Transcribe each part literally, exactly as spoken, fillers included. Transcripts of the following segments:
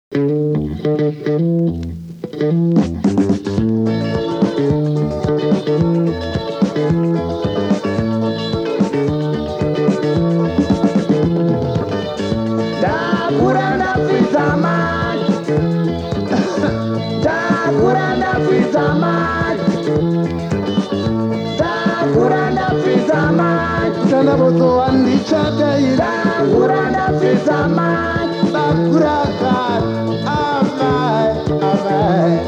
Dakura ndafidza manje, Dakura ndafidza manje, Dakura ndafidza manje, Tanabozo andichadaira Dakura ndafidza manje, Bakura God Amai Amai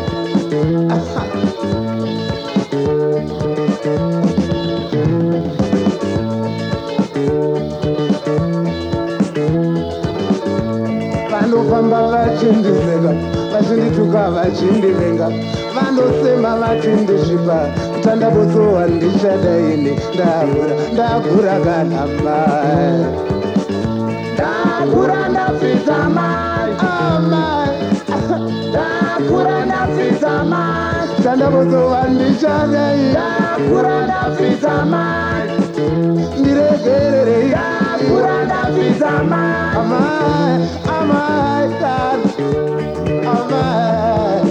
Vanofamba vachindivhenga vachindituka vachindivenga vanosema vachindisvipa Tanabozo andichadaini ndakura ndakura kana mai Dakura ndafidza manje, Amai Dakura ndafidza manje, Tanabozo andichadaini Dakura ndafidza manje, ndiregererei Dakura ndafidza manje. Amai, amai, God, amai,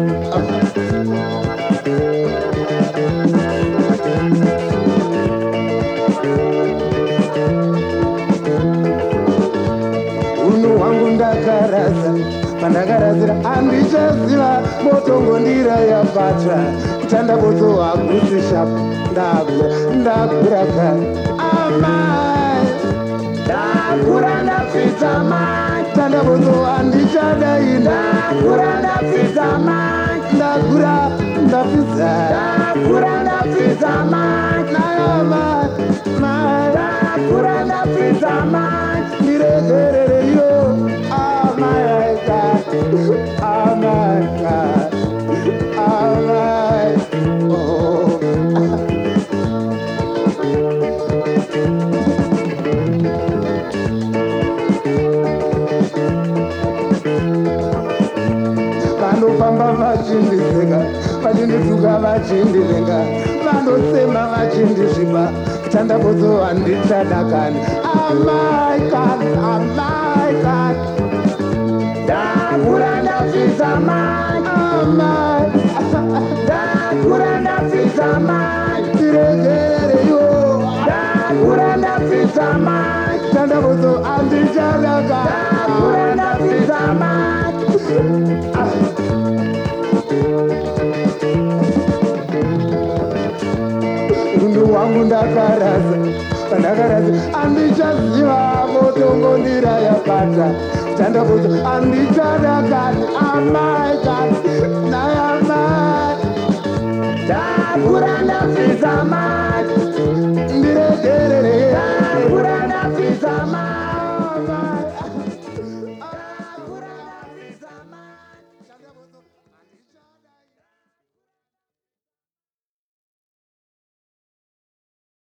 unhu hwangu ndakaraza pandakarazira handichaziva motongondira yapata Tandabotso hakusi shapu ndakura ndakura kare amai Dakura ndafidza manje, Tandabotso handichadaina Dakura ndafidza manje, ndakura ndafidza Dakura ndafidza manje, nayamai mai Dakura ndafidza manje. ndiregerereyo amaika amaika amai oh. Vanofamba vachindivhenga vachindituka vachindivenga vanosema vachindisvipa Tandabotso handichadakani amai kani amai kani Dakura ndafidza manje, amai Dakura ndafidza manje, ndiregerereyo Dakura ndafidza manje, Tandabotso handichadakani Dakura ndafidza manje. unhu hwangu ndakaraza pandakaraza handichaziva motongondira yapata Tandabotso handichadakani amai kani nayamai Dakura ndafidza manje, ndiregerere